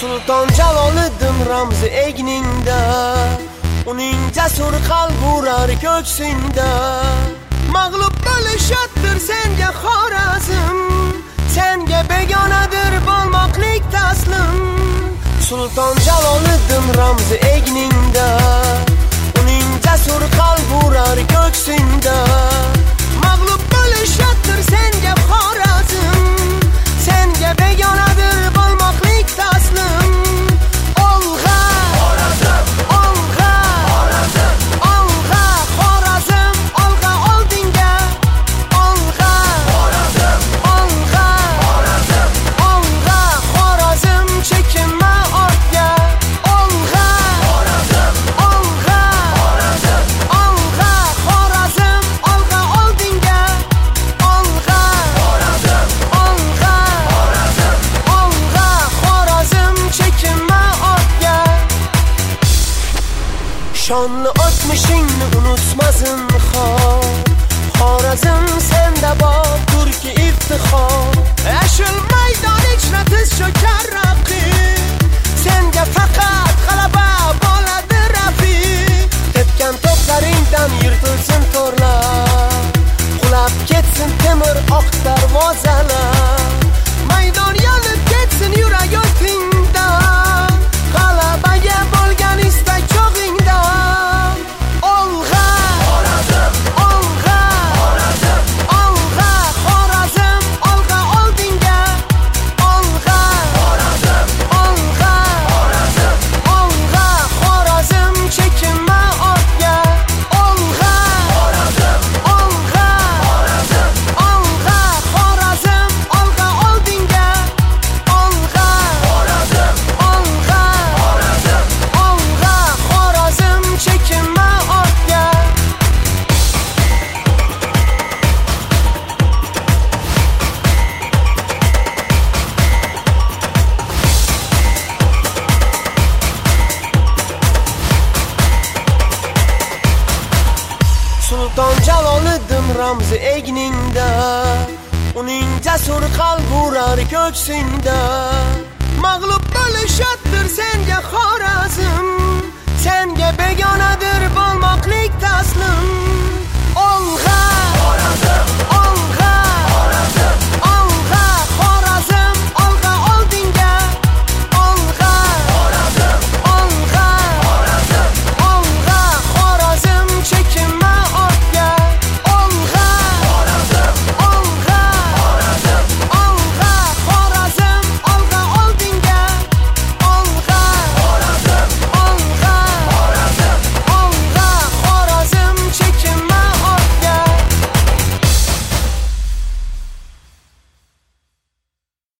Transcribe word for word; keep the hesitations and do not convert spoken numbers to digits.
Sulton Jaloliddin ramzi egningda, uning jasur qalbi urar ko'ksingda. Mag'lub bo'lishaddir senga Xorazm, senga begonadir bo'lmoqlik taslim. Sulton Jaloliddin ramzi egningda, uning jasur qalbi urar ko'ksingda. Mag'lub bo'lishaddir senga Xorazm, senga begonadir bo'lmoqlik taslim. Olg'a Xorazm, olg'a Xorazm, olg'a Xorazm, olg'a oldinga. Olg'a Xorazm, olg'a Xorazm, olg'a Xorazm, chekinma ortga. Olg'a Xorazm, olg'a Xorazm, olg'a Xorazm, olg'a oldinga. Olg'a Xorazm, olg'a Xorazm, olg'a Xorazm, chekinma ortga. Shonli o'tmishingni unutmasin xor, Xorazm senda bor turki iftixor. Yashil maydon ichra tiz cho'kar raqib, senga faqat g'alaba bo'ladi rafiq. Tepgan to'plaringdan yirtilsin to'rlar, qulab ketsin temir oq darvozalar. Maydon yonib ketsin yurak o'tingda, g'alabaga bo'lgan istak cho'g'ingda. Olg'a Xorazm, olg'a Xorazm, olg'a Xorazm, olg'a oldinga. Olg'a Xorazm, olg'a Xorazm, olg'a Xorazm, chekinma ortga. Olg'a Xorazm, olg'a Xorazm, olg'a Xorazm, olg'a oldinga. Olg'a Xorazm, olg'a Xorazm, olg'a Xorazm, chekinma ortga. Sulton Jaloliddin ramzi egningda, uning jasur qalbi urar ko'ksingda. Mag'lub bo'lishaddir senga Xorazm, senga begonadir bo'lmoqlik taslim. Olg'a